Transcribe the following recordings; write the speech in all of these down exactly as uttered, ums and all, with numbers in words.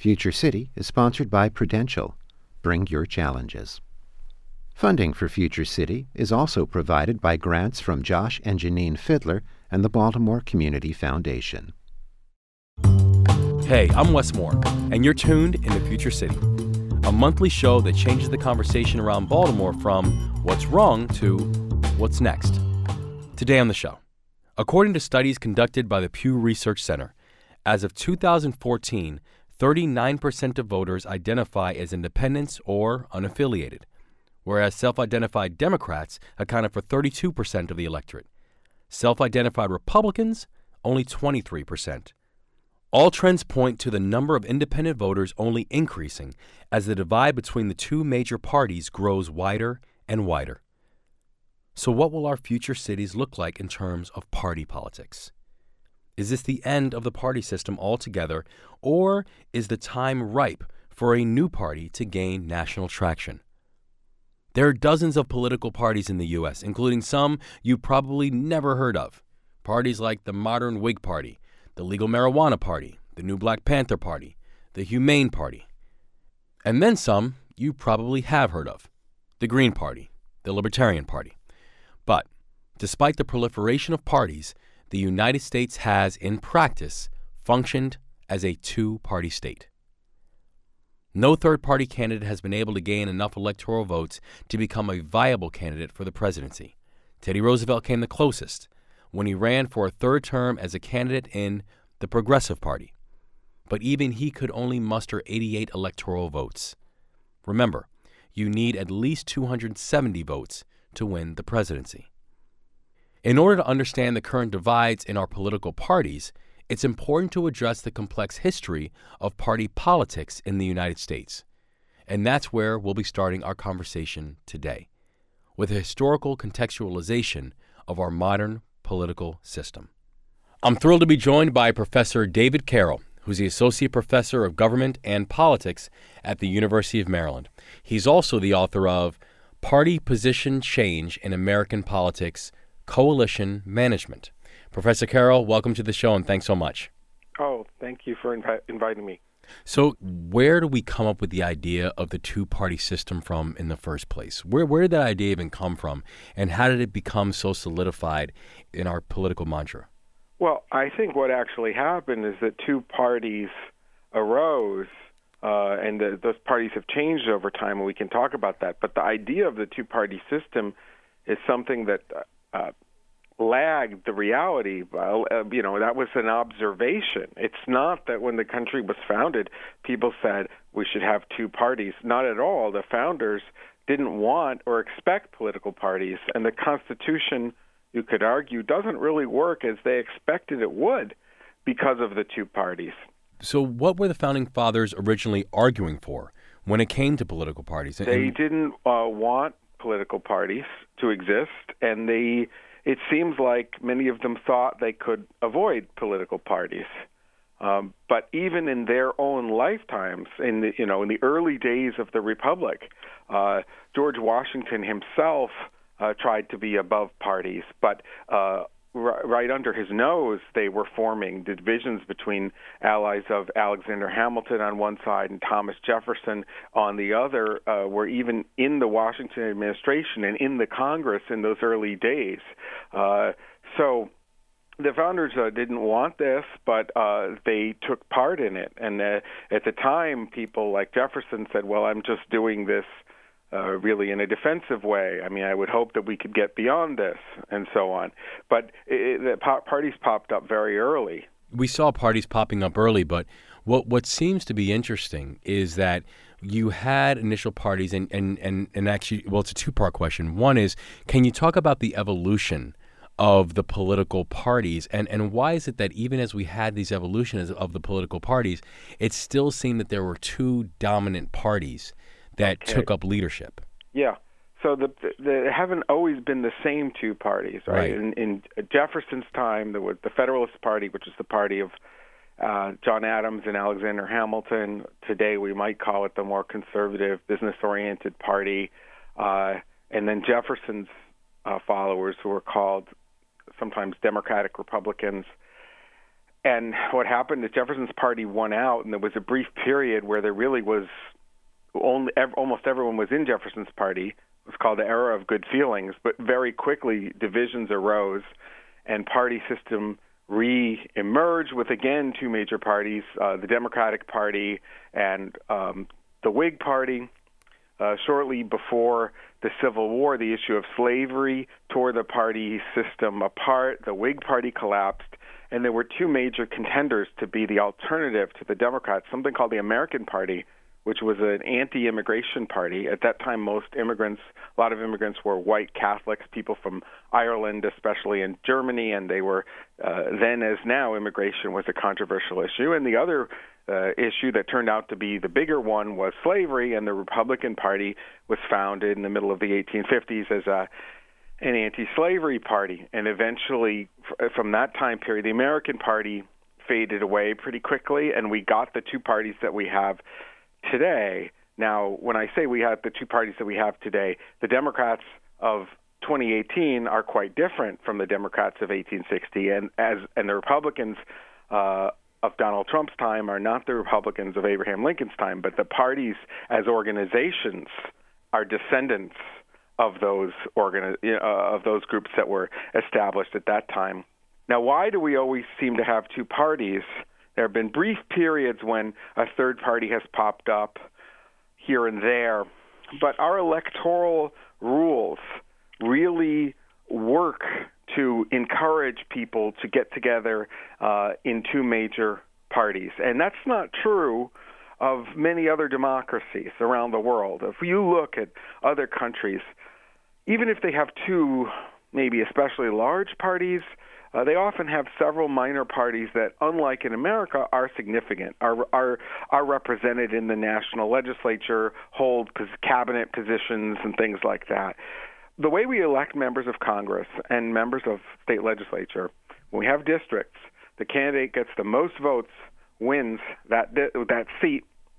Future City is sponsored by Prudential. Bring your challenges. Funding for Future City is also provided by grants from Josh and Janine Fiddler and the Baltimore Community Foundation. Hey, I'm Wes Moore, and you're tuned into Future City, a monthly show that changes the conversation around Baltimore from what's wrong to what's next. Today on the show, according to studies conducted by the Pew Research Center, as of two thousand fourteen, thirty-nine percent of voters identify as independents or unaffiliated, whereas self-identified Democrats accounted for thirty-two percent of the electorate. Self-identified Republicans, only twenty-three percent. All trends point to the number of independent voters only increasing as the divide between the two major parties grows wider and wider. So what will our future cities look like in terms of party politics? Is this the end of the party system altogether, or is the time ripe for a new party to gain national traction? There are dozens of political parties in the U S, including some you probably never heard of. Parties like the Modern Whig Party, the Legal Marijuana Party, the New Black Panther Party, the Humane Party. And then some you probably have heard of, the Green Party, the Libertarian Party. But despite the proliferation of parties, the United States has, in practice, functioned as a two-party state. No third-party candidate has been able to gain enough electoral votes to become a viable candidate for the presidency. Teddy Roosevelt came the closest when he ran for a third term as a candidate in the Progressive Party. But even he could only muster eighty-eight electoral votes. Remember, you need at least two hundred seventy votes to win the presidency. In order to understand the current divides in our political parties, it's important to address the complex history of party politics in the United States. And that's where we'll be starting our conversation today, with a historical contextualization of our modern political system. I'm thrilled to be joined by Professor David Carroll, who's the Associate Professor of Government and Politics at the University of Maryland. He's also the author of Party Position Change in American Politics, Coalition Management. Professor Carroll, welcome to the show, and thanks so much. Oh, thank you for invi- inviting me. So where do we come up with the idea of the two-party system from in the first place? Where where did that idea even come from, and how did it become so solidified in our political mantra? Well, I think what actually happened is that two parties arose, uh, and the, those parties have changed over time, and we can talk about that. But the idea of the two-party system is something that uh, lagged the reality. Well, uh, you know, that was an observation. It's not that when the country was founded, people said we should have two parties. Not at all. The founders didn't want or expect political parties, and the Constitution, you could argue, doesn't really work as they expected it would because of the two parties. So what were the Founding Fathers originally arguing for when it came to political parties? They and... didn't uh, want political parties to exist, and they it seems like many of them thought they could avoid political parties. Um, but even in their own lifetimes, in the, you know, in the early days of the Republic, uh, George Washington himself uh, tried to be above parties, but uh, r- right under his nose, they were forming divisions between allies of Alexander Hamilton on one side and Thomas Jefferson on the other, uh, were even in the Washington administration and in the Congress in those early days. Uh, so the founders uh, didn't want this, but uh, they took part in it. And uh, at the time, people like Jefferson said, well, I'm just doing this Uh, really in a defensive way. I mean, I would hope that we could get beyond this, and so on. But it, the po- parties popped up very early. We saw parties popping up early, but what what seems to be interesting is that you had initial parties, and, and, and, and actually, well, it's a two-part question. One is, can you talk about the evolution of the political parties, and, and why is it that even as we had these evolutions of the political parties, it still seemed that there were two dominant parties that okay. took up leadership? Yeah. So the, the, there haven't always been the same two parties, right? right. In, in Jefferson's time, there was the Federalist Party, which is the party of uh, John Adams and Alexander Hamilton. Today, we might call it the more conservative, business-oriented party. Uh, and then Jefferson's uh, followers, who were called sometimes Democratic Republicans. and what happened is Jefferson's party won out, and there was a brief period where there really was only almost everyone was in Jefferson's party. It was called the era of good feelings, but very quickly divisions arose, and party system re-emerged with, again, two major parties, uh, the Democratic Party and um, the Whig Party. Uh, shortly before the Civil War, the issue of slavery tore the party system apart. The Whig Party collapsed, and there were two major contenders to be the alternative to the Democrats, something called the American Party, which was an anti-immigration party. At that time, most immigrants, a lot of immigrants were white Catholics, people from Ireland, especially in Germany, and they were, uh, then as now, immigration was a controversial issue. And the other uh, issue that turned out to be the bigger one was slavery, and the Republican Party was founded in the middle of the eighteen fifties as a an anti-slavery party. And eventually, f- from that time period, the American Party faded away pretty quickly, and we got the two parties that we have today. Now, when I say we have the two parties that we have today, the Democrats of twenty eighteen are quite different from the Democrats of eighteen sixty, and as and the Republicans uh, of Donald Trump's time are not the Republicans of Abraham Lincoln's time, but the parties as organizations are descendants of those organi- uh, of those groups that were established at that time. Now, why do we always seem to have two parties? There have been brief periods when a third party has popped up here and there, but our electoral rules really work to encourage people to get together uh, in two major parties. And that's not true of many other democracies around the world. If you look at other countries, even if they have two maybe especially large parties, Uh, they often have several minor parties that, unlike in America, are significant, are are are represented in the national legislature, hold pos- cabinet positions and things like that. The way we elect members of Congress and members of state legislature, when we have districts, the candidate gets the most votes, wins that di- that seat.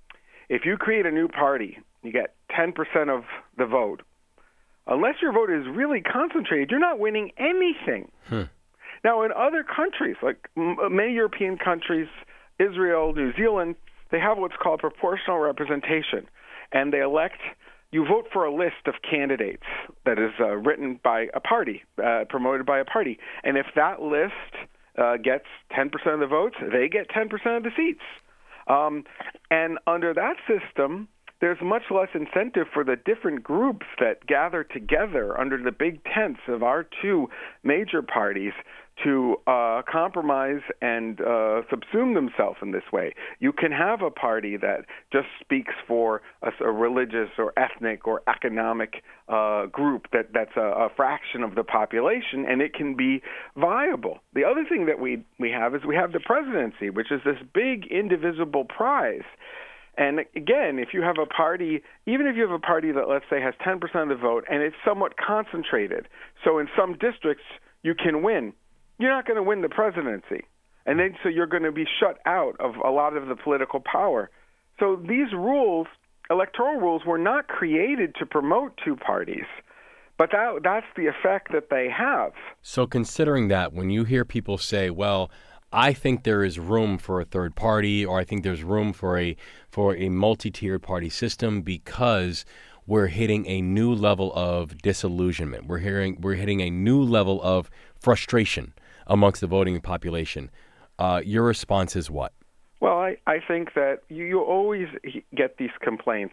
If you create a new party, you get ten percent of the vote. Unless your vote is really concentrated, you're not winning anything. Hmm. Now, in other countries, like many European countries, Israel, New Zealand, they have what's called proportional representation, and they elect, you vote for a list of candidates that is uh, written by a party, uh, promoted by a party. And if that list uh, gets ten percent of the votes, they get ten percent of the seats. Um, and under that system, there's much less incentive for the different groups that gather together under the big tents of our two major parties to uh, compromise and uh, subsume themselves in this way. You can have a party that just speaks for a, a religious or ethnic or economic uh, group that, that's a, a fraction of the population, and it can be viable. The other thing that we, we have is we have the presidency, which is this big indivisible prize. And again, if you have a party, even if you have a party that, let's say, has ten percent of the vote and it's somewhat concentrated, so in some districts you can win, you're not going to win the presidency. And then so you're going to be shut out of a lot of the political power. So these rules, electoral rules, were not created to promote two parties, but that that's the effect that they have. So considering that, when you hear people say, well, I think there is room for a third party, or I think there's room for a for a multi-tiered party system because we're hitting a new level of disillusionment. We're hearing we're hitting a new level of frustration amongst the voting population. Uh, your response is what? Well, I, I think that you, you always get these complaints.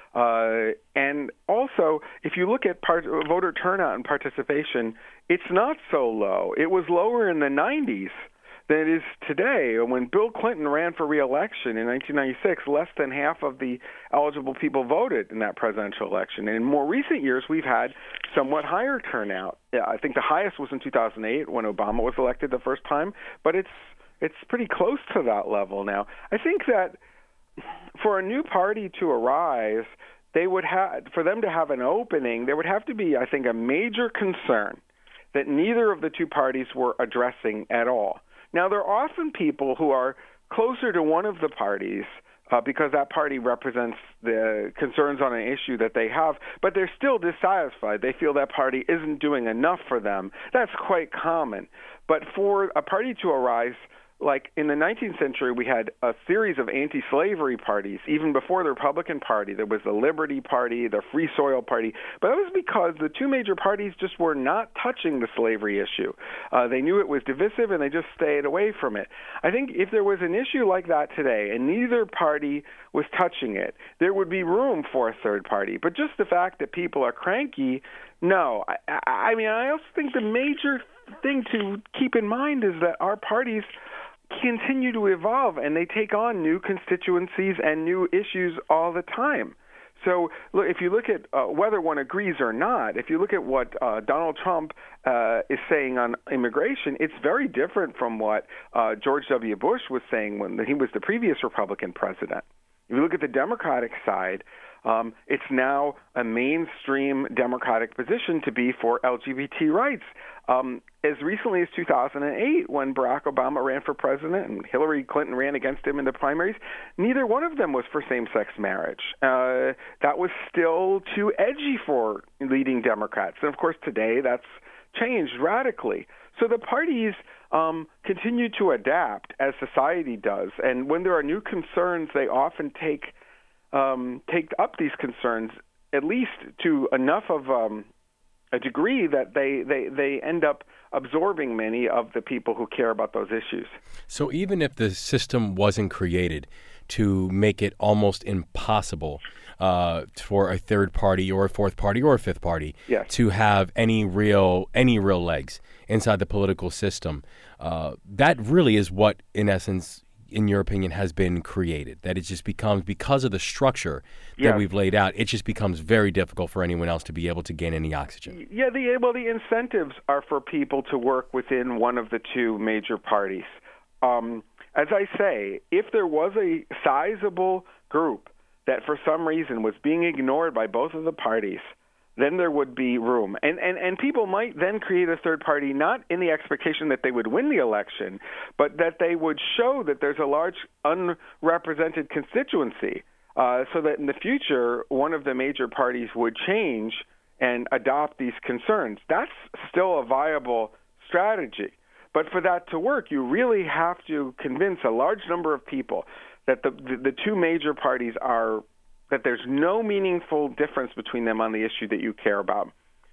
Uh, and also, if you look at part, voter turnout and participation, it's not so low. It was lower in the nineties than it is today. When Bill Clinton ran for re-election in nineteen ninety-six, less than half of the eligible people voted in that presidential election. And in more recent years, we've had somewhat higher turnout. I think the highest was in two thousand eight when Obama was elected the first time, but it's it's pretty close to that level now. I think that for a new party to arise, they would have, for them to have an opening, there would have to be, I think, a major concern that neither of the two parties were addressing at all. Now, there are often people who are closer to one of the parties uh, because that party represents the concerns on an issue that they have, but they're still dissatisfied. They feel that party isn't doing enough for them. That's quite common. But for a party to arise, like in the nineteenth century, we had a series of anti-slavery parties. Even before the Republican Party, there was the Liberty Party, the Free Soil Party. But that was because the two major parties just were not touching the slavery issue. Uh, they knew it was divisive, and they just stayed away from it. I think if there was an issue like that today, and neither party was touching it, there would be room for a third party. But just the fact that people are cranky, no. I, I, I mean, I also think the major thing to keep in mind is that our parties continue to evolve, and they take on new constituencies and new issues all the time. So look, if you look at uh, whether one agrees or not, if you look at what uh, Donald Trump uh, is saying on immigration, it's very different from what uh, George W. Bush was saying when he was the previous Republican president. If you look at the Democratic side, um, it's now a mainstream Democratic position to be for L G B T rights. Um, as recently as two thousand eight, when Barack Obama ran for president and Hillary Clinton ran against him in the primaries, neither one of them was for same-sex marriage. Uh, that was still too edgy for leading Democrats. And, of course, today that's changed radically. So the parties um, continue to adapt as society does. And when there are new concerns, they often take um, take up these concerns, at least to enough of um, a degree that they, they, they end up absorbing many of the people who care about those issues. So even if the system wasn't created to make it almost impossible uh, for a third party or a fourth party or a fifth party yes. to have any real any real legs inside the political system, uh, that really is what, in essence, in your opinion, has been created, that it just becomes, because of the structure that yes. we've laid out, it just becomes very difficult for anyone else to be able to gain any oxygen. Yeah, the, well, the incentives are for people to work within one of the two major parties. Um, as I say, if there was a sizable group that for some reason was being ignored by both of the parties, then there would be room. And, and and people might then create a third party, not in the expectation that they would win the election, but that they would show that there's a large unrepresented constituency, uh, so that in the future, one of the major parties would change and adopt these concerns. That's still a viable strategy. But for that to work, you really have to convince a large number of people that the the, the two major parties are that there's no meaningful difference between them on the issue that you care about.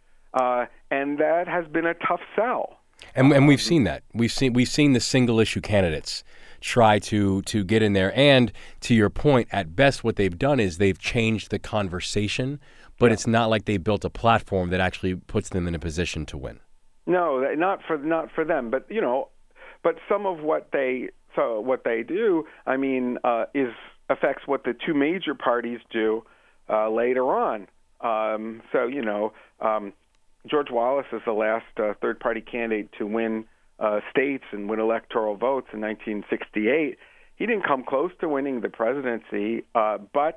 Uh, and that has been a tough sell. And, and we've seen that. We've seen we've seen the single issue candidates try to to get in there. And to your point, at best what they've done is they've changed the conversation, but yeah. it's not like they built a platform that actually puts them in a position to win. No, not for not for them. But, you know, but some of what they so what they do, I mean, uh, is affects what the two major parties do uh, later on. Um, so, you know, um, George Wallace is the last uh, third-party candidate to win uh, states and win electoral votes in nineteen sixty-eight. He didn't come close to winning the presidency, uh, but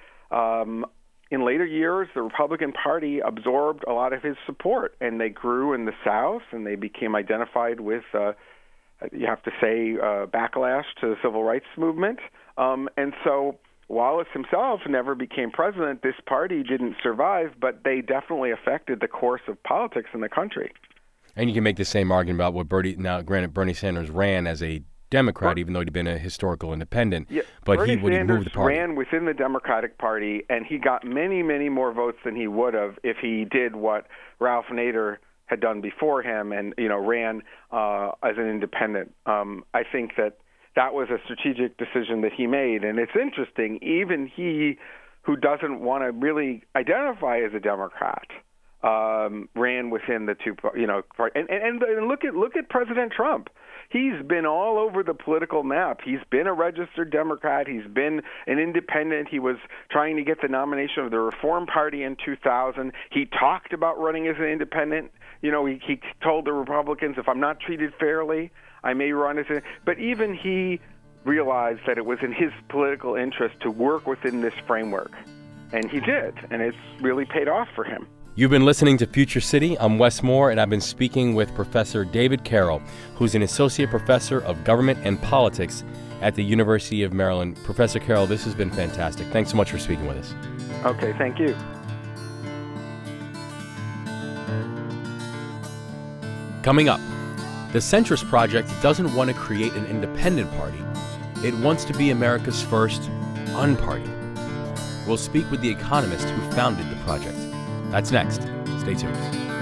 um, in later years, the Republican Party absorbed a lot of his support, and they grew in the South, and they became identified with, uh, you have to say, uh, backlash to the civil rights movement. Um, and so Wallace himself never became president. This party didn't survive, but they definitely affected the course of politics in the country. And you can make the same argument about what Bernie, now granted Bernie Sanders ran as a Democrat, Ber- even though he'd been a historical independent, yeah, but Bernie he would Sanders move the party. ran within the Democratic Party, and he got many, many more votes than he would have if he did what Ralph Nader had done before him and, you know, ran uh, as an independent. Um, I think that that was a strategic decision that he made. And it's interesting, even he, who doesn't want to really identify as a Democrat, um, ran within the two, you know, and, and, and look at look at President Trump. He's been all over the political map. He's been a registered Democrat. He's been an independent. He was trying to get the nomination of the Reform Party in two thousand. He talked about running as an independent. You know, he, he told the Republicans, if I'm not treated fairly, I may run as a... But even he realized that it was in his political interest to work within this framework. And he did, and it's really paid off for him. You've been listening to Future City. I'm Wes Moore, and I've been speaking with Professor David Carroll, who's an associate professor of government and politics at the University of Maryland. Professor Carroll, this has been fantastic. Thanks so much for speaking with us. Okay, thank you. Coming up, The Centrist Project doesn't want to create an independent party. It wants to be America's first unparty. We'll speak with the economist who founded the project. That's next. Stay tuned.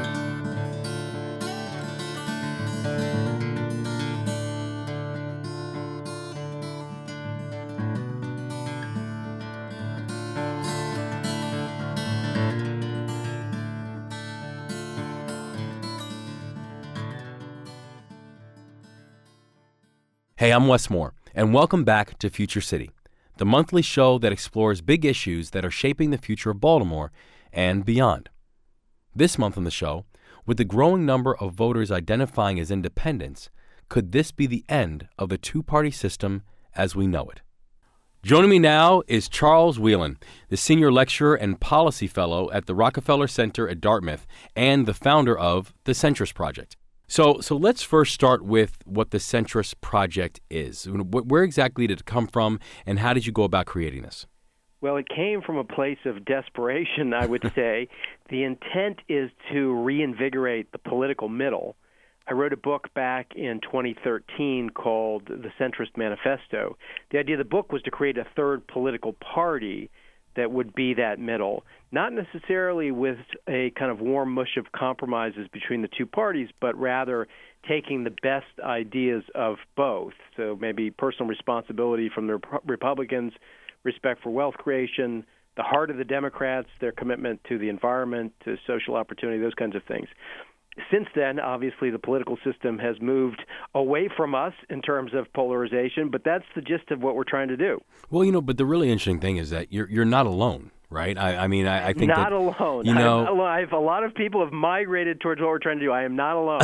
Hey, I'm Wes Moore, and welcome back to Future City, the monthly show that explores big issues that are shaping the future of Baltimore and beyond. This month on the show, with the growing number of voters identifying as independents, could this be the end of the two-party system as we know it? Joining me now is Charles Whelan, the senior lecturer and policy fellow at the Rockefeller Center at Dartmouth and the founder of the Centrist Project. So so let's first start with what the Centrist Project is. Where exactly did it come from, and how did you go about creating this? Well, it came from a place of desperation, I would say. The intent is to reinvigorate the political middle. I wrote a book back in twenty thirteen called The Centrist Manifesto. The idea of the book was to create a third political party that would be that middle, not necessarily with a kind of warm mush of compromises between the two parties, but rather taking the best ideas of both. So maybe personal responsibility from the Rep- Republicans, respect for wealth creation, the heart of the Democrats, their commitment to the environment, to social opportunity, those kinds of things. Since then, obviously, the political system has moved away from us in terms of polarization, but that's the gist of what we're trying to do. Well, you know, but the really interesting thing is that you're you're not alone, right? I, I mean, I, I think not that, alone. You know, I'm alive. A lot of people have migrated towards what we're trying to do. I am not alone.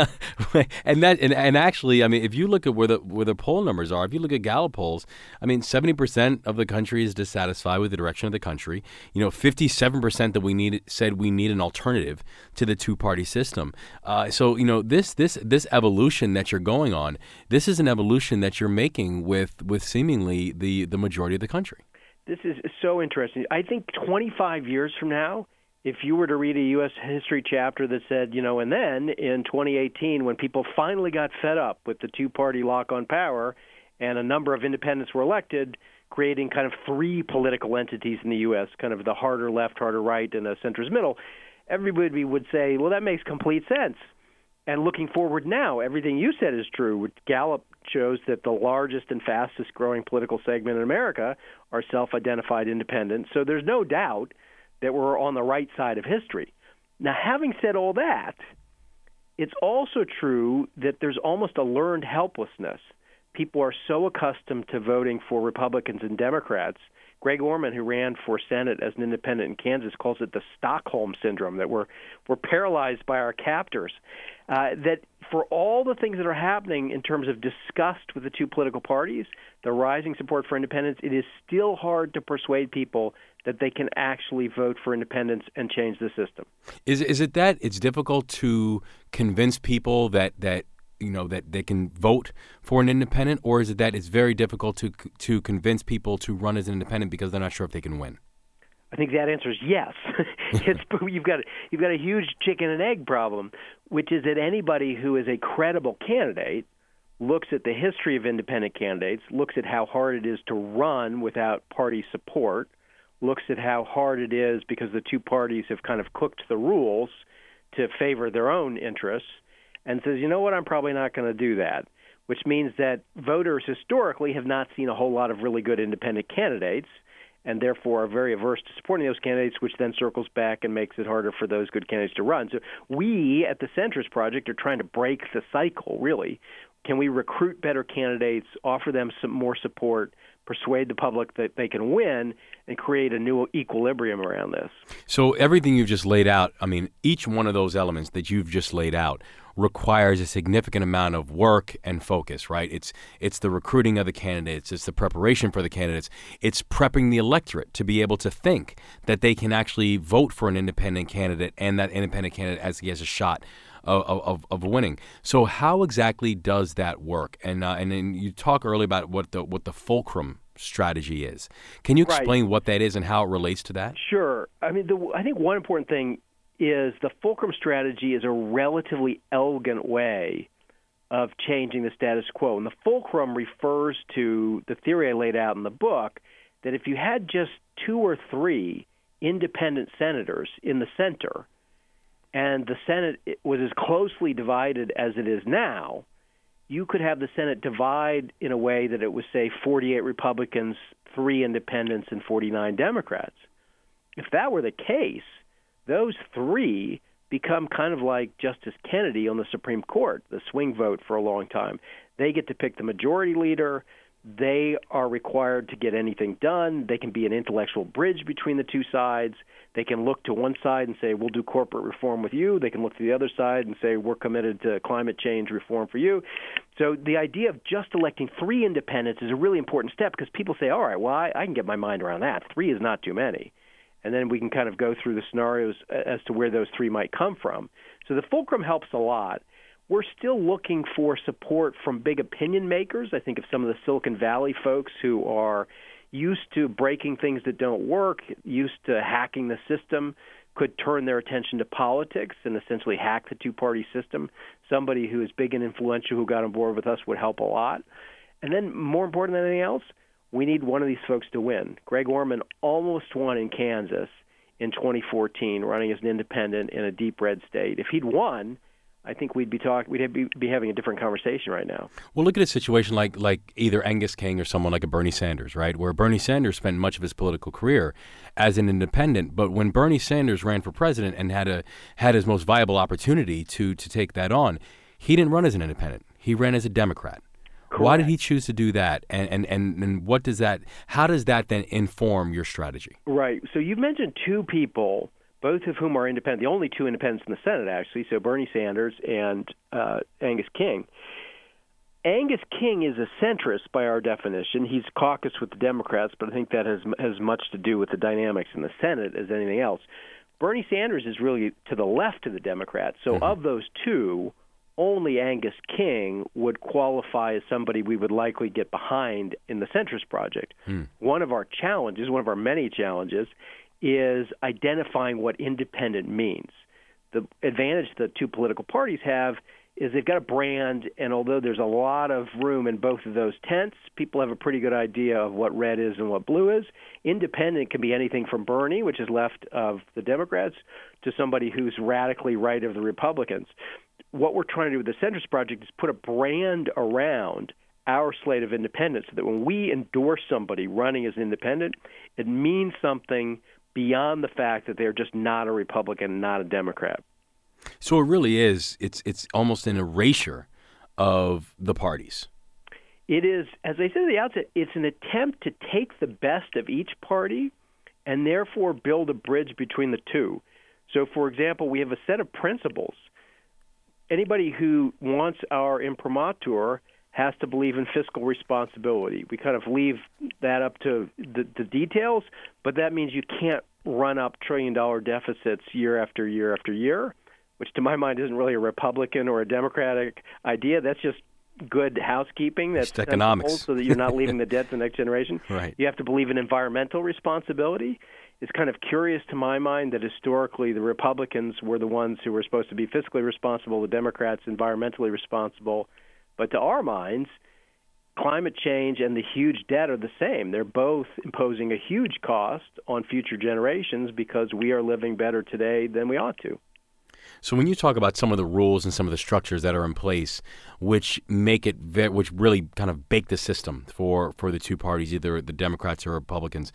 and that, and, and actually, I mean, if you look at where the where the poll numbers are, if you look at Gallup polls, I mean, seventy percent of the country is dissatisfied with the direction of the country. You know, fifty-seven percent that we need said we need an alternative to the two-party system. Uh, so, you know, this this this evolution that you're going on, this is an evolution that you're making with with seemingly the the majority of the country. This is so interesting. I think twenty-five years from now, if you were to read a U S history chapter that said, you know, and then in twenty eighteen, when people finally got fed up with the two-party lock on power and a number of independents were elected, creating kind of three political entities in the U S, kind of the harder left, harder right, and a centrist middle, everybody would say, well, that makes complete sense. And looking forward now, everything you said is true. Gallup shows that the largest and fastest growing political segment in America are self-identified independents. So there's no doubt that we're on the right side of history. Now, having said all that, it's also true that there's almost a learned helplessness. People are so accustomed to voting for Republicans and Democrats. Greg Orman, who ran for Senate as an independent in Kansas, calls it the Stockholm Syndrome, that we're, we're paralyzed by our captors. Uh, that for all the things that are happening in terms of disgust with the two political parties, the rising support for independence, it is still hard to persuade people that they can actually vote for independence and change the system. Is is it that it's difficult to convince people that, that you know that they can vote for an independent, or is it that it's very difficult to to convince people to run as an independent because they're not sure if they can win? I think that answer is yes. it's, you've got you've got a huge chicken and egg problem, which is that anybody who is a credible candidate looks at the history of independent candidates, looks at how hard it is to run without party support, looks at how hard it is because the two parties have kind of cooked the rules to favor their own interests, and says, you know what, I'm probably not going to do that, which means that voters historically have not seen a whole lot of really good independent candidates and therefore are very averse to supporting those candidates, which then circles back and makes it harder for those good candidates to run. So we at the Centrist Project are trying to break the cycle, really. Can we recruit better candidates, offer them some more support, persuade the public that they can win, and create a new equilibrium around this? So everything you've just laid out, I mean, each one of those elements that you've just laid out requires a significant amount of work and focus, right? It's it's the recruiting of the candidates, it's the preparation for the candidates, it's prepping the electorate to be able to think that they can actually vote for an independent candidate and that independent candidate as he has a shot of, of, of winning. So how exactly does that work? And uh, and then you talk earlier about what the what the fulcrum strategy is. Can you explain right. what that is and how it relates to that? Sure. I mean, the, I think one important thing is the fulcrum strategy is a relatively elegant way of changing the status quo. And the fulcrum refers to the theory I laid out in the book, that if you had just two or three independent senators in the center, and the Senate was as closely divided as it is now, you could have the Senate divide in a way that it was, say, forty-eight Republicans, three independents, and forty-nine Democrats. If that were the case, those three become kind of like Justice Kennedy on the Supreme Court, the swing vote for a long time. They get to pick the majority leader. They are required to get anything done. They can be an intellectual bridge between the two sides. They can look to one side and say, we'll do corporate reform with you. They can look to the other side and say, we're committed to climate change reform for you. So the idea of just electing three independents is a really important step, because people say, all right, well, I, I can get my mind around that. Three is not too many. And then we can kind of go through the scenarios as to where those three might come from. So the fulcrum helps a lot. We're still looking for support from big opinion makers. I think of some of the Silicon Valley folks who are used to breaking things that don't work, used to hacking the system, could turn their attention to politics and essentially hack the two-party system. Somebody who is big and influential who got on board with us would help a lot. And then, more important than anything else, we need one of these folks to win. Greg Orman almost won in Kansas in twenty fourteen, running as an independent in a deep red state. If he'd won, I think we'd be talking. We'd be, be having a different conversation right now. Well, look at a situation like like either Angus King or someone like a Bernie Sanders, right? Where Bernie Sanders spent much of his political career as an independent, but when Bernie Sanders ran for president and had a had his most viable opportunity to to take that on, he didn't run as an independent. He ran as a Democrat. Correct. Why did he choose to do that? And, and and and what does that? How does that then inform your strategy? Right. So you've mentioned two people, both of whom are independent, the only two independents in the Senate, actually, so Bernie Sanders and uh, Angus King. Angus King is a centrist by our definition. He's caucused with the Democrats, but I think that has has much to do with the dynamics in the Senate as anything else. Bernie Sanders is really to the left of the Democrats. So mm-hmm. of those two, only Angus King would qualify as somebody we would likely get behind in the centrist project. Mm. One of our challenges, one of our many challenges, is identifying what independent means. The advantage the two political parties have is they've got a brand, and although there's a lot of room in both of those tents, people have a pretty good idea of what red is and what blue is. Independent can be anything from Bernie, which is left of the Democrats, to somebody who's radically right of the Republicans. What we're trying to do with the centrist project is put a brand around our slate of independents so that when we endorse somebody running as an independent, it means something beyond the fact that they're just not a Republican, not a Democrat. So it really is, it's it's almost an erasure of the parties. It is, as I said at the outset, it's an attempt to take the best of each party and therefore build a bridge between the two. So, for example, we have a set of principles. Anybody who wants our imprimatur has to believe in fiscal responsibility. We kind of leave that up to the, the details, but that means you can't run up trillion-dollar deficits year after year after year, which to my mind isn't really a Republican or a Democratic idea. That's just good housekeeping. That's economics, so that you're not leaving the debt to the next generation. Right. You have to believe in environmental responsibility. It's kind of curious to my mind that historically the Republicans were the ones who were supposed to be fiscally responsible, the Democrats environmentally responsible. But to our minds, climate change and the huge debt are the same. They're both imposing a huge cost on future generations because we are living better today than we ought to. So when you talk about some of the rules and some of the structures that are in place, which make it, ve- which really kind of bake the system for, for the two parties, either the Democrats or Republicans,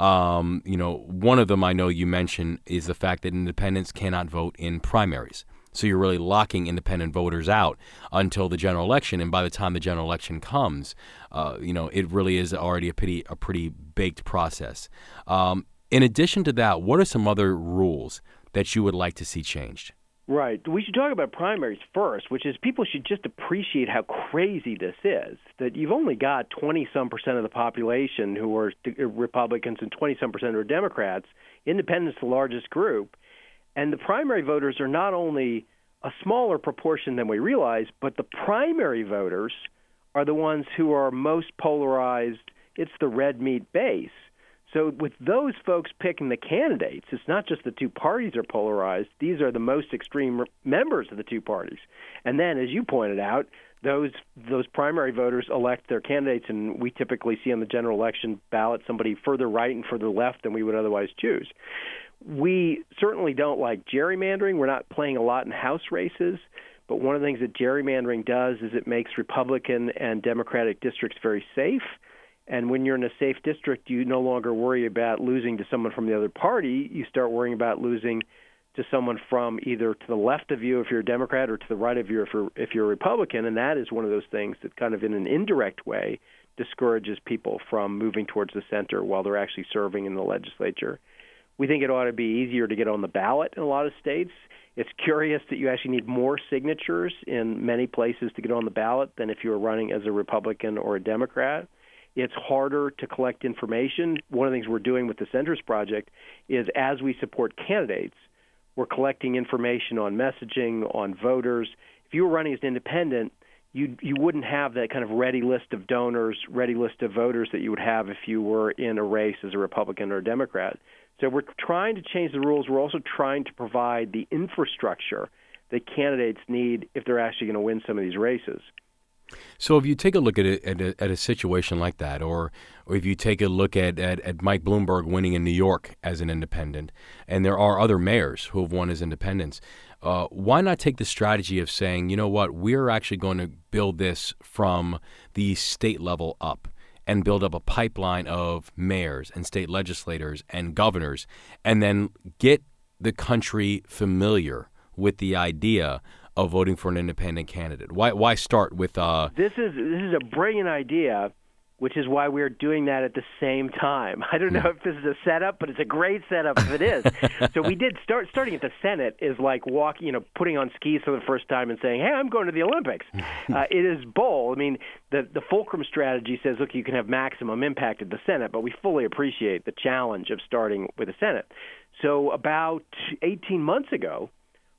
um, you know, one of them I know you mentioned is the fact that independents cannot vote in primaries. So you're really locking independent voters out until the general election, and by the time the general election comes, uh, you know, it really is already a pretty a pretty baked process. Um, in addition to that, what are some other rules that you would like to see changed? Right. We should talk about primaries first, which is people should just appreciate how crazy this is, that you've only got twenty-some percent of the population who are Republicans and twenty-some percent who are Democrats. Independents, the largest group. And the primary voters are not only a smaller proportion than we realize, but the primary voters are the ones who are most polarized. It's the red meat base. So with those folks picking the candidates, it's not just the two parties are polarized. These are the most extreme members of the two parties. And then, as you pointed out, those those primary voters elect their candidates, and we typically see on the general election ballot somebody further right and further left than we would otherwise choose. We certainly don't like gerrymandering. We're not playing a lot in House races, but one of the things that gerrymandering does is it makes Republican and Democratic districts very safe. And when you're in a safe district, you no longer worry about losing to someone from the other party. You start worrying about losing to someone from either to the left of you if you're a Democrat or to the right of you if you're, if you're a Republican. And that is one of those things that kind of in an indirect way discourages people from moving towards the center while they're actually serving in the legislature. We think it ought to be easier to get on the ballot in a lot of states. It's curious that you actually need more signatures in many places to get on the ballot than if you were running as a Republican or a Democrat. It's harder to collect information. One of the things we're doing with the Centers Project is as we support candidates, we're collecting information on messaging, on voters. If you were running as an independent, you you wouldn't have that kind of ready list of donors, ready list of voters that you would have if you were in a race as a Republican or a Democrat. So we're trying to change the rules. We're also trying to provide the infrastructure that candidates need if they're actually going to win some of these races. So if you take a look at a, at a, at a situation like that, or or if you take a look at, at, at Mike Bloomberg winning in New York as an independent, and there are other mayors who have won as independents, uh, why not take the strategy of saying, you know what, we're actually going to build this from the state level up and build up a pipeline of mayors and state legislators and governors, and then get the country familiar with the idea of voting for an independent candidate? Why why start with uh This is this is a brilliant idea, which is why we're doing that at the same time. I don't know if this is a setup, but it's a great setup if it is. So we did start starting at the Senate is like walking, you know, putting on skis for the first time and saying, "Hey, I'm going to the Olympics." Uh, it is bold. I mean, the the Fulcrum strategy says, look, you can have maximum impact at the Senate, but we fully appreciate the challenge of starting with the Senate. So about eighteen months ago,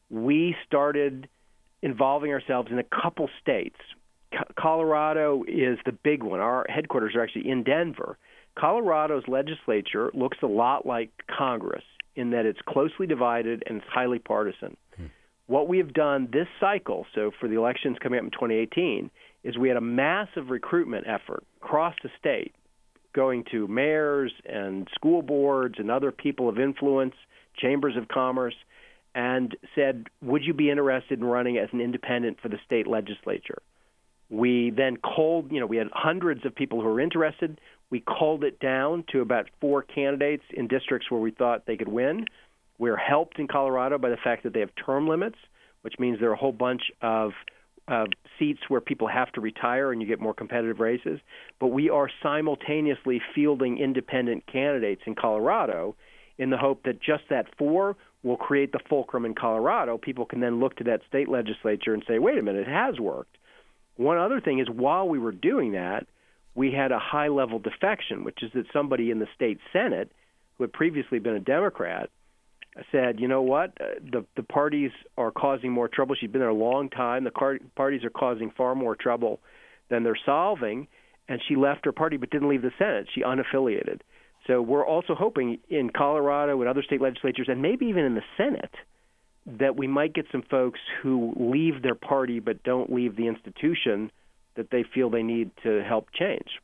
we started involving ourselves in a couple states. Co- Colorado is the big one. Our headquarters are actually in Denver. Colorado's legislature looks a lot like Congress in that it's closely divided and it's highly partisan. Hmm. What we have done this cycle, so for the elections coming up in twenty eighteen, is we had a massive recruitment effort across the state, going to mayors and school boards and other people of influence, chambers of commerce, and said, would you be interested in running as an independent for the state legislature? We then culled, you know, we had hundreds of people who were interested. We culled it down to about four candidates in districts where we thought they could win. We're helped in Colorado by the fact that they have term limits, which means there are a whole bunch of uh, seats where people have to retire and you get more competitive races. But we are simultaneously fielding independent candidates in Colorado in the hope that just that four will create the fulcrum in Colorado. People can then look to that state legislature and say, wait a minute, it has worked. One other thing is while we were doing that, we had a high-level defection, which is that somebody in the state Senate, who had previously been a Democrat, said, you know what, uh, the, the parties are causing more trouble. She'd been there a long time. The car- parties are causing far more trouble than they're solving, and she left her party but didn't leave the Senate. She unaffiliated. So we're also hoping in Colorado and other state legislatures, and maybe even in the Senate, that we might get some folks who leave their party but don't leave the institution that they feel they need to help change.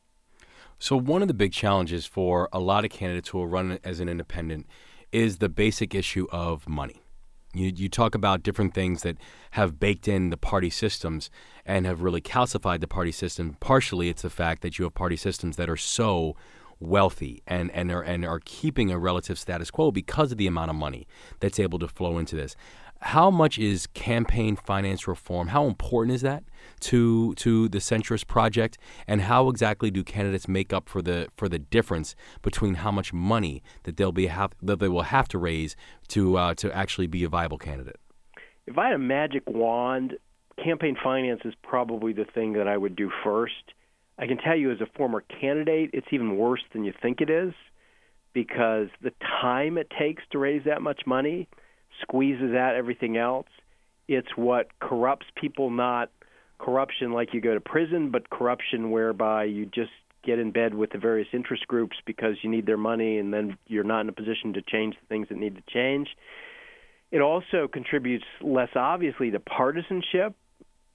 So one of the big challenges for a lot of candidates who will run as an independent is the basic issue of money. You, you talk about different things that have baked in the party systems and have really calcified the party system. Partially, it's the fact that you have party systems that are so wealthy and, and, are, and are keeping a relative status quo because of the amount of money that's able to flow into this. How much is campaign finance reform? How important is that to to the Centrist Project? And how exactly do candidates make up for the for the difference between how much money that they'll be have, that they will have to raise to uh, to actually be a viable candidate? If I had a magic wand, campaign finance is probably the thing that I would do first. I can tell you as a former candidate, it's even worse than you think it is because the time it takes to raise that much money squeezes out everything else. It's what corrupts people, not corruption like you go to prison, but corruption whereby you just get in bed with the various interest groups because you need their money and then you're not in a position to change the things that need to change. It also contributes less obviously to partisanship.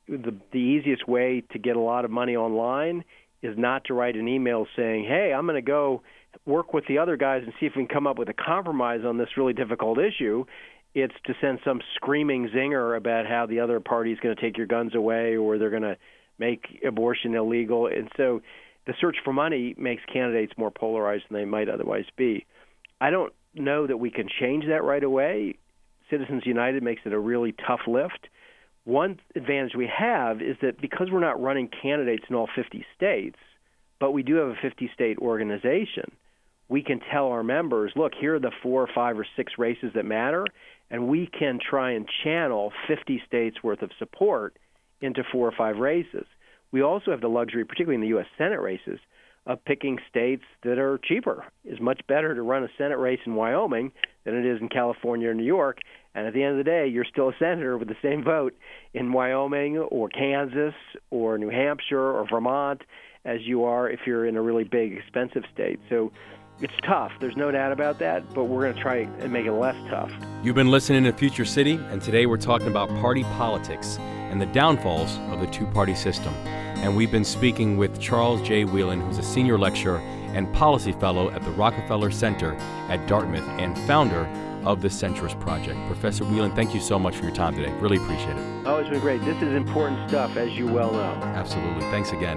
the, the easiest way to get a lot of money online is not to write an email saying, hey, I'm going to go work with the other guys and see if we can come up with a compromise on this really difficult issue. It's to send some screaming zinger about how the other party is going to take your guns away or they're going to make abortion illegal. And so the search for money makes candidates more polarized than they might otherwise be. I don't know that we can change that right away. Citizens United makes it a really tough lift. One advantage we have is that because we're not running candidates in all fifty states, but we do have a fifty-state organization, we can tell our members, look, here are the four or five or six races that matter, and we can try and channel fifty states worth of support into four or five races. We also have the luxury, particularly in the U S Senate races, of picking states that are cheaper. It's much better to run a Senate race in Wyoming than it is in California or New York. And at the end of the day, you're still a senator with the same vote in Wyoming or Kansas or New Hampshire or Vermont as you are if you're in a really big, expensive state. So it's tough. There's no doubt about that, but we're going to try and make it less tough. You've been listening to Future City, and today we're talking about party politics and the downfalls of the two-party system. And we've been speaking with Charles J. Whelan, who's a senior lecturer and policy fellow at the Rockefeller Center at Dartmouth and founder of the Centrist Project. Professor Whelan, thank you so much for your time today. Really appreciate it. Oh, it's been great. This is important stuff, as you well know. Absolutely. Thanks again.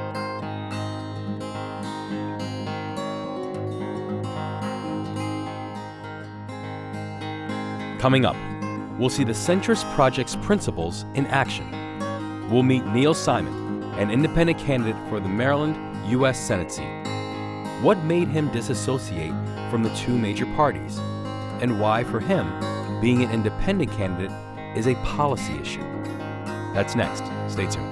Coming up, we'll see the Centrist Project's principles in action. We'll meet Neil Simon, an independent candidate for the Maryland U S Senate seat. What made him disassociate from the two major parties? And why, for him, being an independent candidate is a policy issue? That's next. Stay tuned.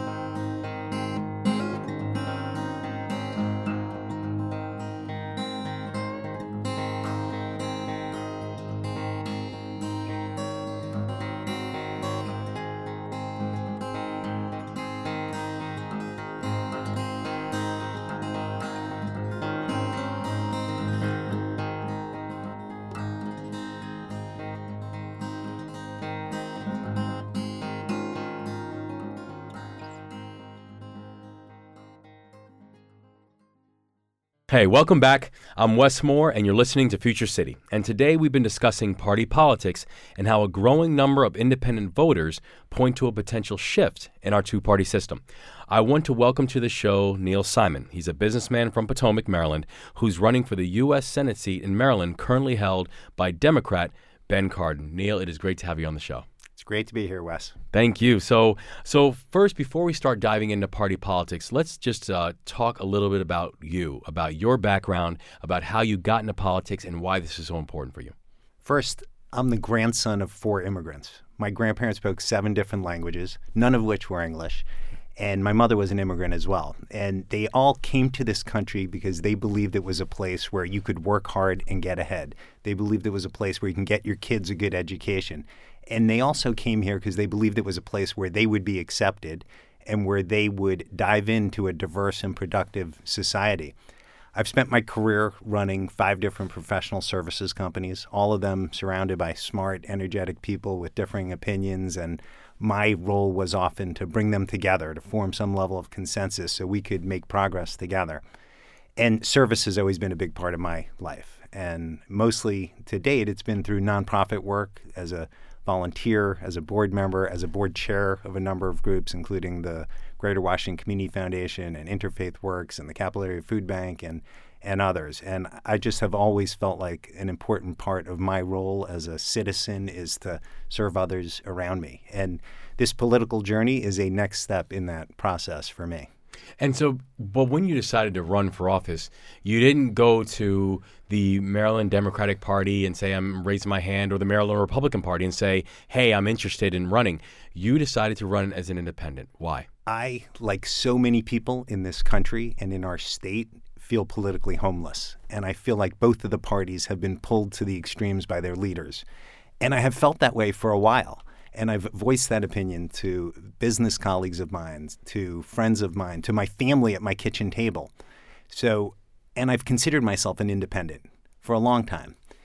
Hey, welcome back. I'm Wes Moore, and you're listening to Future City. And today we've been discussing party politics and how a growing number of independent voters point to a potential shift in our two-party system. I want to welcome to the show Neil Simon. He's a businessman from Potomac, Maryland, who's running for the U S Senate seat in Maryland, currently held by Democrat Ben Cardin. Neil, it is great to have you on the show. It's great to be here, Wes. Thank you. So, so first, before we start diving into party politics, let's just uh, talk a little bit about you, about your background, about how you got into politics and why this is so important for you. First, I'm the grandson of four immigrants. My grandparents spoke seven different languages, none of which were English. And my mother was an immigrant as well. And they all came to this country because they believed it was a place where you could work hard and get ahead. They believed it was a place where you can get your kids a good education. And they also came here because they believed it was a place where they would be accepted and where they would dive into a diverse and productive society. I've spent my career running five different professional services companies, all of them surrounded by smart, energetic people with differing opinions, and my role was often to bring them together to form some level of consensus so we could make progress together. And service has always been a big part of my life. And mostly to date, it's been through nonprofit work as a volunteer, as a board member, as a board chair of a number of groups, including the Greater Washington Community Foundation and Interfaith Works and the Capital Area Food Bank and, and others. And I just have always felt like an important part of my role as a citizen is to serve others around me. And this political journey is a next step in that process for me. And so, but when you decided to run for office, you didn't go to the Maryland Democratic Party and say, I'm raising my hand, or the Maryland Republican Party and say, hey, I'm interested in running. You decided to run as an independent. Why? I, like so many people in this country and in our state, feel politically homeless. And I feel like both of the parties have been pulled to the extremes by their leaders. And I have felt that way for a while. And I've voiced that opinion to business colleagues of mine, to friends of mine, to my family at my kitchen table. So, and I've considered myself an independent for a long time.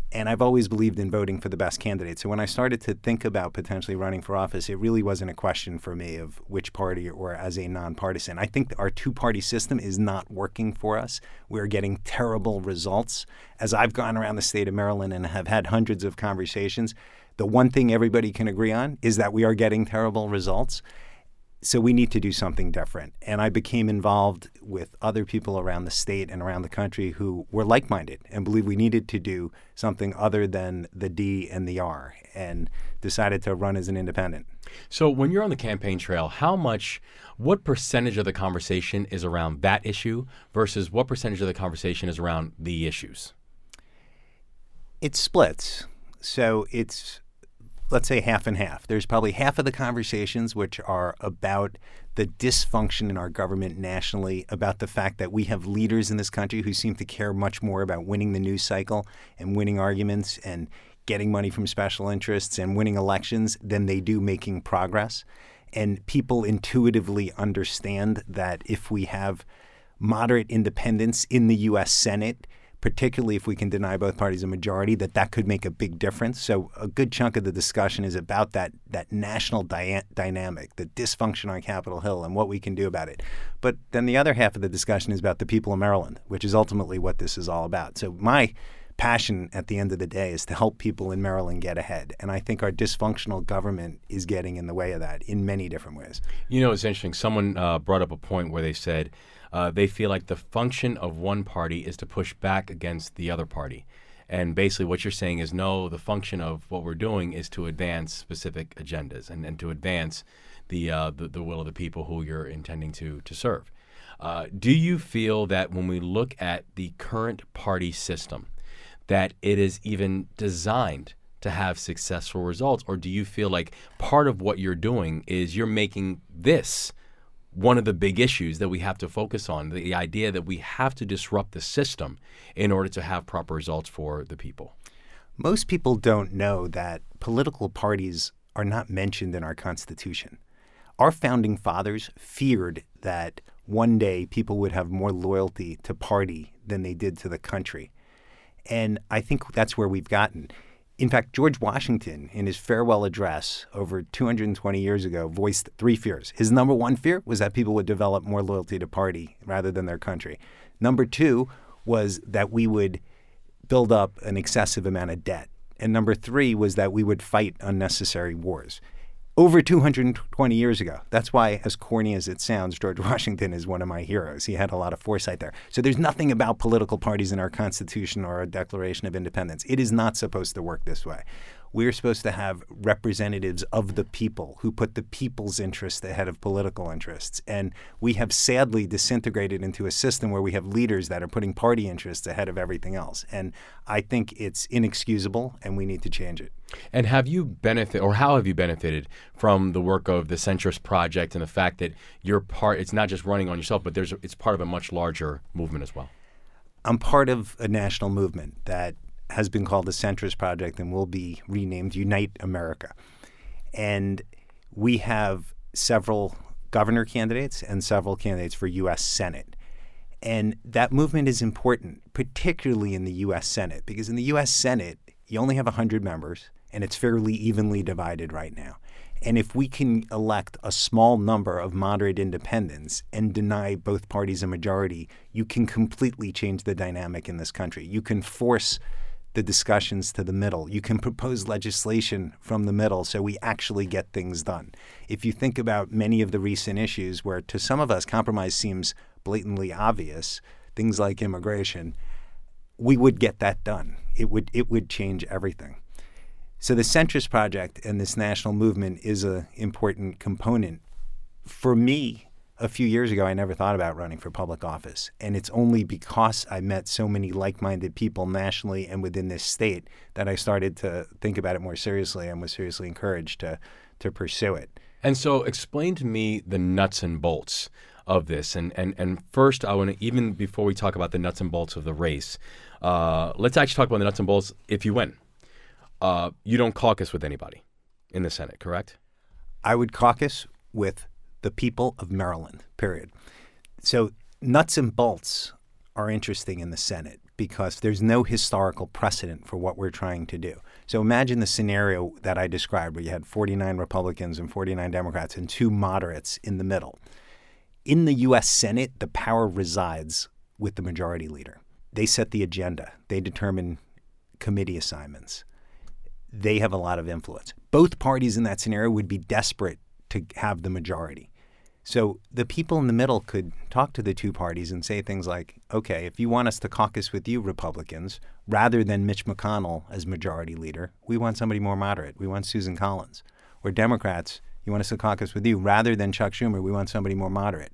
And I've always believed in voting for the best candidate. So when I started to think about potentially running for office, it really wasn't a question for me of which party or as a nonpartisan. I think our two-party system is not working for us. We're getting terrible results. As I've gone around the state of Maryland and have had hundreds of conversations, the one thing everybody can agree on is that we are getting terrible results. So we need to do something different. And I became involved with other people around the state and around the country who were like-minded and believed we needed to do something other than the D and the R, and decided to run as an independent. So when you're on the campaign trail, how much, what percentage of the conversation is around that issue versus what percentage of the conversation is around the issues? It splits. So it's, let's say, half and half. There's probably half of the conversations which are about the dysfunction in our government nationally, about the fact that we have leaders in this country who seem to care much more about winning the news cycle and winning arguments and getting money from special interests and winning elections than they do making progress. And people intuitively understand that if we have moderate independence in the U S Senate, particularly if we can deny both parties a majority, that that could make a big difference. So a good chunk of the discussion is about that that national dy- dynamic, the dysfunction on Capitol Hill and what we can do about it. But then the other half of the discussion is about the people of Maryland, which is ultimately what this is all about. So my passion at the end of the day is to help people in Maryland get ahead. And I think our dysfunctional government is getting in the way of that in many different ways. You know, it's interesting. Someone uh, brought up a point where they said, Uh, they feel like the function of one party is to push back against the other party. And basically what you're saying is, no, the function of what we're doing is to advance specific agendas and, and to advance the, uh, the the will of the people who you're intending to, to serve. Uh, do you feel that when we look at the current party system, that it is even designed to have successful results? Or do you feel like part of what you're doing is you're making this one of the big issues that we have to focus on, the idea that we have to disrupt the system in order to have proper results for the people? Most people don't know that political parties are not mentioned in our Constitution. Our founding fathers feared that one day people would have more loyalty to party than they did to the country. And I think that's where we've gotten. In fact, George Washington, in his farewell address over two hundred twenty years ago, voiced three fears. His number one fear was that people would develop more loyalty to party rather than their country. Number two was that we would build up an excessive amount of debt. And number three was that we would fight unnecessary wars. Over two hundred twenty years ago. That's why, as corny as it sounds, George Washington is one of my heroes. He had a lot of foresight there. So there's nothing about political parties in our Constitution or our Declaration of Independence. It is not supposed to work this way. We're supposed to have representatives of the people who put the people's interests ahead of political interests. And we have sadly disintegrated into a system where we have leaders that are putting party interests ahead of everything else. And I think it's inexcusable, and we need to change it. And have you benefit, or how have you benefited from the work of the Centrist Project and the fact that you're part, it's not just running on yourself, but there's it's part of a much larger movement as well? I'm part of a national movement that has been called the Centrist Project and will be renamed Unite America. And we have several governor candidates and several candidates for U S Senate. And that movement is important, particularly in the U S Senate, because in the U S Senate, you only have one hundred members, and it's fairly evenly divided right now. And if we can elect a small number of moderate independents and deny both parties a majority, you can completely change the dynamic in this country. You can force the discussions to the middle. You can propose legislation from the middle so we actually get things done. If you think about many of the recent issues where to some of us compromise seems blatantly obvious, things like immigration, we would get that done. It would it would change everything. So the Centrist Project and this national movement is an important component. For me, a few years ago, I never thought about running for public office. And it's only because I met so many like-minded people nationally and within this state that I started to think about it more seriously and was seriously encouraged to, to pursue it. And so explain to me the nuts and bolts of this. And and, and first, I want to, even before we talk about the nuts and bolts of the race, uh, let's actually talk about the nuts and bolts if you win. Uh, you don't caucus with anybody in the Senate, correct? I would caucus with the people of Maryland, period. So nuts and bolts are interesting in the Senate. because there's no historical precedent for what we're trying to do. So imagine the scenario that I described where you had forty-nine Republicans and forty-nine Democrats and two moderates in the middle. In the U S Senate, the power resides with the majority leader. They set the agenda. They determine committee assignments. They have a lot of influence. Both parties in that scenario would be desperate to have the majority. So the people in the middle could talk to the two parties and say things like, okay, if you want us to caucus with you, Republicans, rather than Mitch McConnell as majority leader, we want somebody more moderate. We want Susan Collins. Or Democrats, you want us to caucus with you, rather than Chuck Schumer, we want somebody more moderate.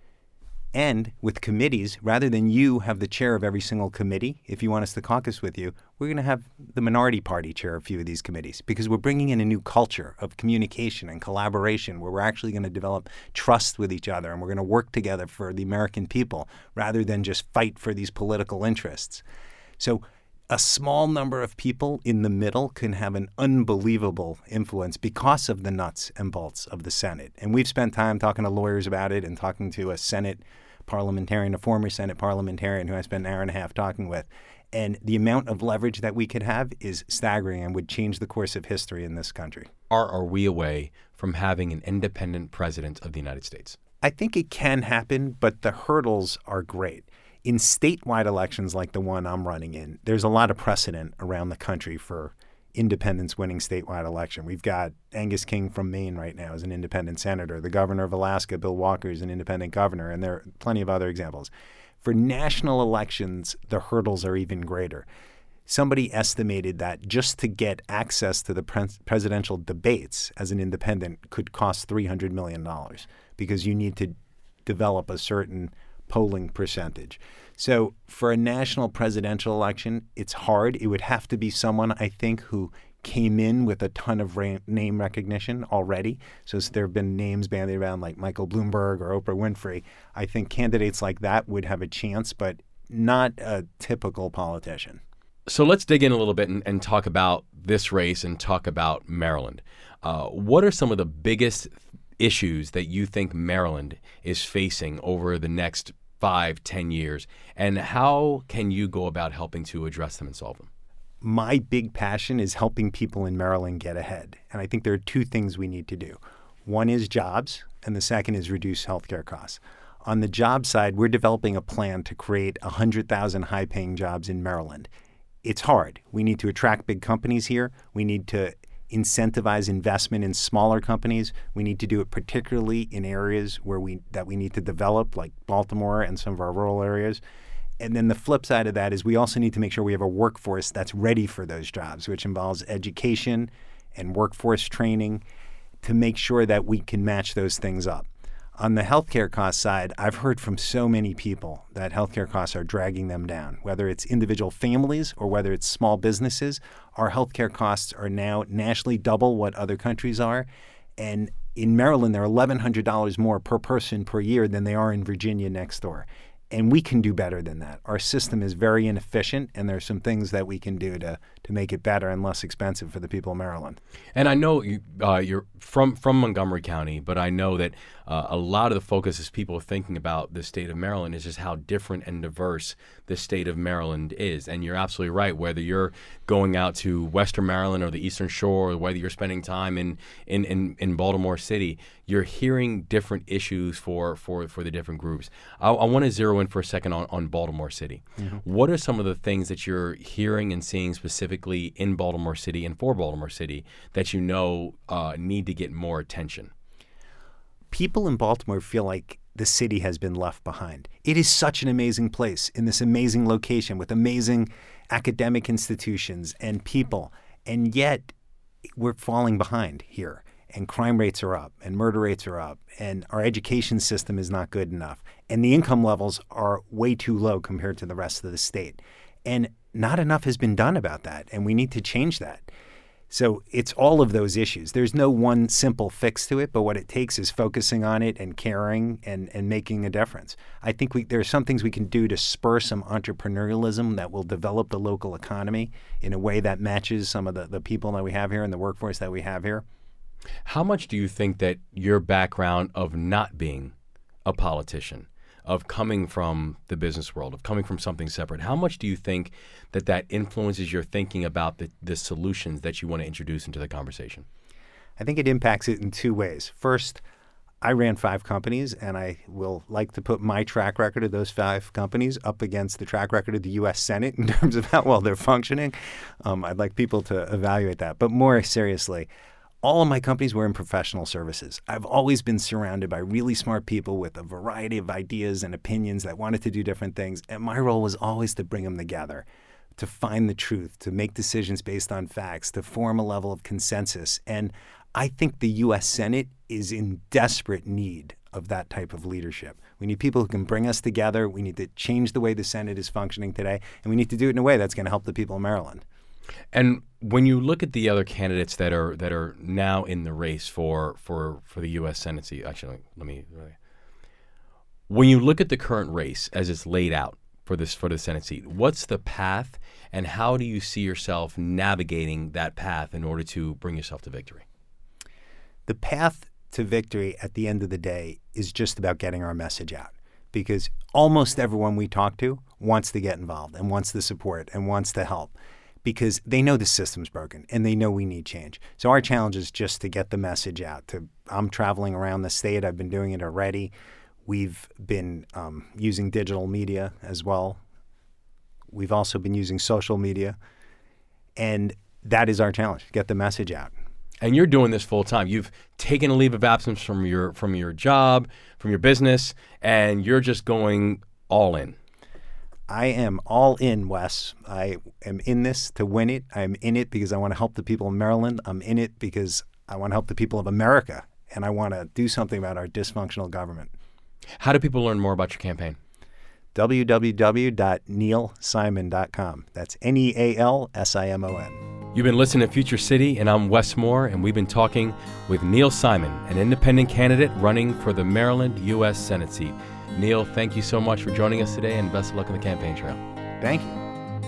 And with committees, rather than you have the chair of every single committee, if you want us to caucus with you, we're going to have the minority party chair a few of these committees because we're bringing in a new culture of communication and collaboration where we're actually going to develop trust with each other and we're going to work together for the American people rather than just fight for these political interests. So a small number of people in the middle can have an unbelievable influence because of the nuts and bolts of the Senate. And we've spent time talking to lawyers about it and talking to a Senate parliamentarian, a former Senate parliamentarian who I spent an hour and a half talking with. And the amount of leverage that we could have is staggering and would change the course of history in this country. Or are we away from having an independent president of the United States? I think it can happen, but the hurdles are great. In statewide elections like the one I'm running in, there's a lot of precedent around the country for independents winning statewide election. We've got Angus King from Maine right now as an independent senator. The governor of Alaska, Bill Walker, is an independent governor, and there are plenty of other examples. For national elections, the hurdles are even greater. Somebody estimated that just to get access to the pre- presidential debates as an independent could cost three hundred million dollars because you need to develop a certain polling percentage. So for a national presidential election, it's hard. It would have to be someone, I think, who came in with a ton of ra- name recognition already. So there have been names bandied around like Michael Bloomberg or Oprah Winfrey. I think candidates like that would have a chance, but not a typical politician. So let's dig in a little bit and, and talk about this race and talk about Maryland. Uh, what are some of the biggest issues that you think Maryland is facing over the next five, ten years, and how can you go about helping to address them and solve them? My big passion is helping people in Maryland get ahead. And I think there are two things we need to do. One is jobs, and the second is reduce healthcare costs. On the job side, we're developing a plan to create one hundred thousand high-paying jobs in Maryland. It's hard. We need to attract big companies here. We need to incentivize investment in smaller companies. We need to do it particularly in areas where we that we need to develop, like Baltimore and some of our rural areas. And then the flip side of that is we also need to make sure we have a workforce that's ready for those jobs, which involves education and workforce training to make sure that we can match those things up. On the healthcare cost side, I've heard from so many people that healthcare costs are dragging them down. Whether it's individual families or whether it's small businesses, our healthcare costs are now nationally double what other countries are. And in Maryland, they're eleven hundred dollars more per person per year than they are in Virginia next door. And we can do better than that. Our system is very inefficient, and there are some things that we can do to to make it better and less expensive for the people of Maryland. And I know you, uh, you're from, from Montgomery County, but I know that uh, a lot of the focus as people are thinking about the state of Maryland is just how different and diverse the state of Maryland is. And you're absolutely right, whether you're going out to Western Maryland or the Eastern Shore, or whether you're spending time in, in, in, in Baltimore City, you're hearing different issues for, for, for the different groups. I, I want to zero in for a second on, on Baltimore City. Mm-hmm. What are some of the things that you're hearing and seeing specifically in Baltimore City and for Baltimore City that you know uh, need to get more attention? People in Baltimore feel like the city has been left behind. It is such an amazing place in this amazing location with amazing academic institutions and people, and yet we're falling behind here. And crime rates are up, and murder rates are up, and our education system is not good enough, and the income levels are way too low compared to the rest of the state. And not enough has been done about that, and we need to change that. So it's all of those issues. There's no one simple fix to it, but what it takes is focusing on it and caring and, and making a difference. I think we, there are some things we can do to spur some entrepreneurialism that will develop the local economy in a way that matches some of the, the people that we have here and the workforce that we have here. How much do you think that your background of not being a politician of coming from the business world, of coming from something separate. How much do you think that that influences your thinking about the, the solutions that you want to introduce into the conversation? I think it impacts it in two ways. First, I ran five companies, and I will like to put my track record of those five companies up against the track record of the U S Senate in terms of how well they're functioning. Um, I'd like people to evaluate that. But more seriously, all of my companies were in professional services. I've always been surrounded by really smart people with a variety of ideas and opinions that wanted to do different things, and my role was always to bring them together, to find the truth, to make decisions based on facts, to form a level of consensus. And I think the U S Senate is in desperate need of that type of leadership. We need people who can bring us together. We need to change the way the Senate is functioning today, and we need to do it in a way that's going to help the people of Maryland. And when you look at the other candidates that are that are now in the race for for, for the U S Senate seat, actually, let me. When you look at the current race as it's laid out for this for the Senate seat, what's the path, and how do you see yourself navigating that path in order to bring yourself to victory? The path to victory at the end of the day is just about getting our message out, because almost everyone we talk to wants to get involved and wants the support and wants to help, because they know the system's broken and they know we need change. So our challenge is just to get the message out. To I'm traveling around the state. I've been doing it already. We've been um, using digital media as well. We've also been using social media. And that is our challenge, get the message out. And you're doing this full time. You've taken a leave of absence from your from your job, from your business, and you're just going all in. I am all in, Wes. I am in this to win it. I'm in it because I want to help the people of Maryland. I'm in it because I want to help the people of America, and I want to do something about our dysfunctional government. How do people learn more about your campaign? w w w dot neal simon dot com. That's N E A L S I M O N. You've been listening to Future City, and I'm Wes Moore, and we've been talking with Neal Simon, an independent candidate running for the Maryland U S Senate seat. Neal, thank you so much for joining us today, and best of luck on the campaign trail. Thank you.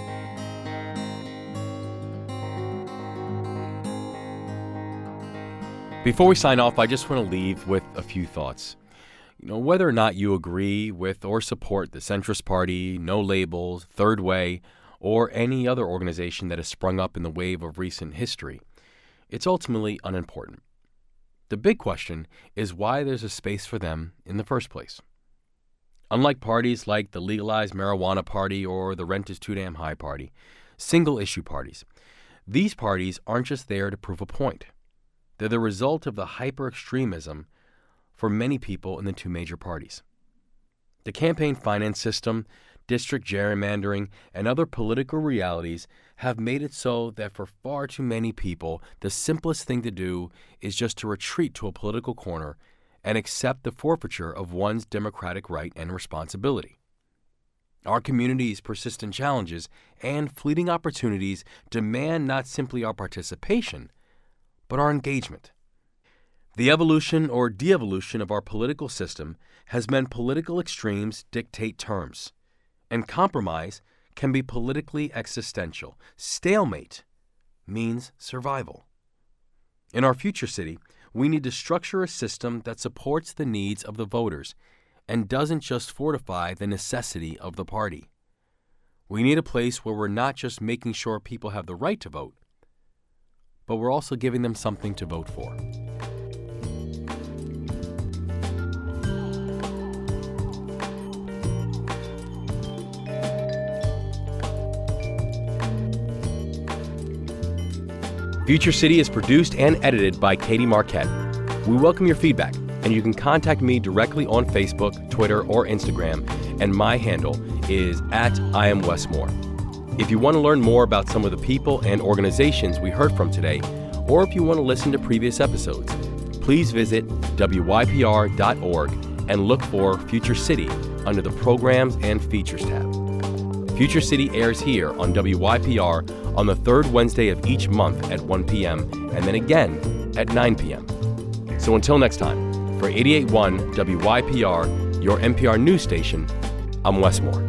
Before we sign off, I just want to leave with a few thoughts. You know, whether or not you agree with or support the Centrist Party, No Labels, Third Way, or any other organization that has sprung up in the wave of recent history, it's ultimately unimportant. The big question is why there's a space for them in the first place. Unlike parties like the Legalized Marijuana Party or the Rent is Too Damn High Party, single-issue parties, these parties aren't just there to prove a point. They're the result of the hyper-extremism for many people in the two major parties. The campaign finance system, district gerrymandering, and other political realities have made it so that for far too many people, the simplest thing to do is just to retreat to a political corner and accept the forfeiture of one's democratic right and responsibility. Our community's persistent challenges and fleeting opportunities demand not simply our participation, but our engagement. The evolution or de-evolution of our political system has meant political extremes dictate terms, and compromise can be politically existential. Stalemate means survival. In our future city, we need to structure a system that supports the needs of the voters and doesn't just fortify the necessity of the party. We need a place where we're not just making sure people have the right to vote, but we're also giving them something to vote for. Future City is produced and edited by Katie Marquette. We welcome your feedback, and you can contact me directly on Facebook, Twitter, or Instagram, and my handle is at I am Wes Moore. If you want to learn more about some of the people and organizations we heard from today, or if you want to listen to previous episodes, please visit W Y P R dot org and look for Future City under the Programs and Features tab. Future City airs here on W Y P R on the third Wednesday of each month at one p.m. and then again at nine p.m. So until next time, for eighty-eight point one W Y P R, your N P R news station, I'm Wes Moore.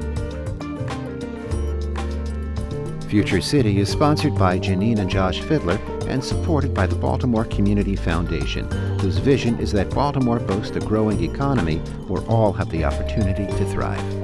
Future City is sponsored by Janine and Josh Fiedler and supported by the Baltimore Community Foundation, whose vision is that Baltimore boasts a growing economy where all have the opportunity to thrive.